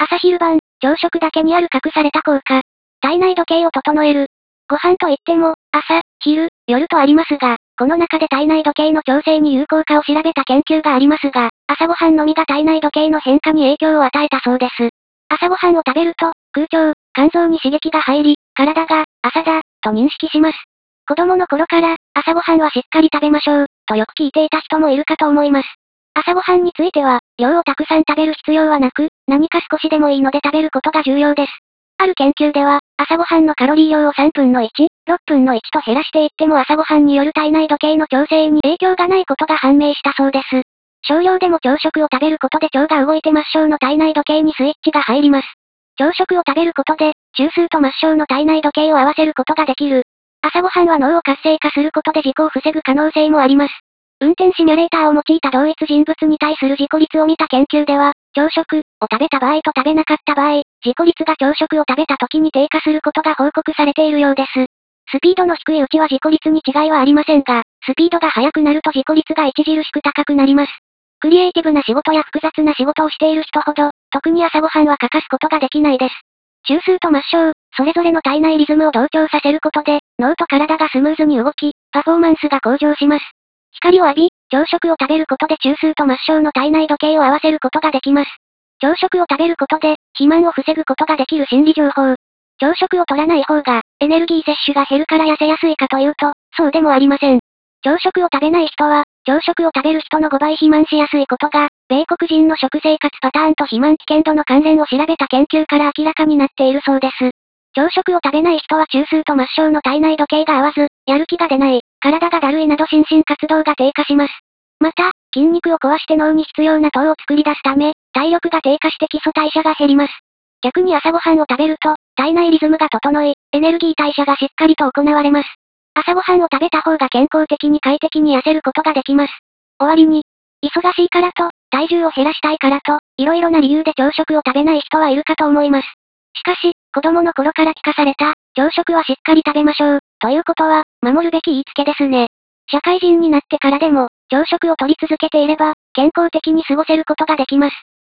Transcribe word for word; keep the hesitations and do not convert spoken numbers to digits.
朝昼晩、朝食だけにある隠された効果。体内時計を整える。ご飯といっても、朝、昼、夜とありますが、この中で体内時計の調整に有効かを調べた研究がありますが、朝ごはんのみが体内時計の変化に影響を与えたそうです。朝ごはんを食べると、空腸、肝臓に刺激が入り、体が、朝だ、と認識します。子供の頃から、朝ごはんはしっかり食べましょう、とよく聞いていた人もいるかと思います。朝ごはんについては、量をたくさん食べる必要はなく、何か少しでもいいので食べることが重要です。ある研究では、朝ごはんのカロリー量をさんぶんのいち、ろっぷんのいちと減らしていっても朝ごはんによる体内時計の調整に影響がないことが判明したそうです。少量でも朝食を食べることで腸が動いて末梢の体内時計にスイッチが入ります。朝食を食べることで、中枢と末梢の体内時計を合わせることができる。朝ごはんは脳を活性化することで事故を防ぐ可能性もあります。運転シミュレーターを用いた同一人物に対する事故率を見た研究では、朝食を食べた場合と食べなかった場合、事故率が朝食を食べた時に低下することが報告されているようです。スピードの低いうちは事故率に違いはありませんが、スピードが速くなると事故率が著しく高くなります。クリエイティブな仕事や複雑な仕事をしている人ほど、特に朝ごはんは欠かすことができないです。中枢と末梢、それぞれの体内リズムを同調させることで、脳と体がスムーズに動き、パフォーマンスが向上します。光を浴び、朝食を食べることで中枢と末梢の体内時計を合わせることができます。朝食を食べることで、肥満を防ぐことができる心理情報。朝食を取らない方が、エネルギー摂取が減るから痩せやすいかというと、そうでもありません。朝食を食べない人は、朝食を食べる人のごばい肥満しやすいことが、米国人の食生活パターンと肥満危険度の関連を調べた研究から明らかになっているそうです。朝食を食べない人は中枢と末梢の体内時計が合わず、やる気が出ない、体がだるいなど心身活動が低下します。また、筋肉を壊して脳に必要な糖を作り出すため、体力が低下して基礎代謝が減ります。逆に朝ごはんを食べると、体内リズムが整い、エネルギー代謝がしっかりと行われます。朝ごはんを食べた方が健康的に快適に痩せることができます。終わりに、忙しいからと、体重を減らしたいからと、いろいろな理由で朝食を食べない人はいるかと思います。しかし、子供の頃から聞かされた、朝食はしっかり食べましょう、ということは、守るべき言いつけですね。社会人になってからでも、朝食を取り続けていれば、健康的に過ごせることができます。